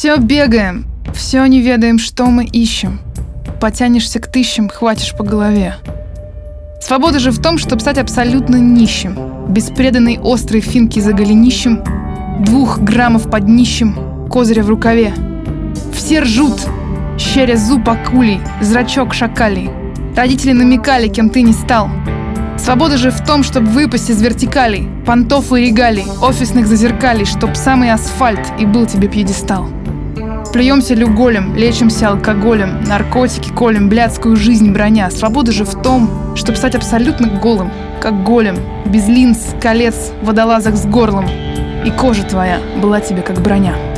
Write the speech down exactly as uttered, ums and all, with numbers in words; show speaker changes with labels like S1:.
S1: Все бегаем, все не ведаем, что мы ищем. Потянешься к тысячам, хватишь по голове. Свобода же в том, чтобы стать абсолютно нищим, без преданной острой финки за голенищем, двух граммов под днищем, козыря в рукаве. Все ржут, щеря зуб акулей, зрачок шакалей. Родители намекали, кем ты не стал. Свобода же в том, чтобы выпасть из вертикалей, понтов и регалий, офисных зазеркалей, чтоб самый асфальт и был тебе пьедестал. Плюемся люголем, лечимся алкоголем, наркотики колем, блядскую жизнь броня. Свобода же в том, чтобы стать абсолютно голым, как голем, без линз, колец, водолазок с горлом. И кожа твоя была тебе как броня.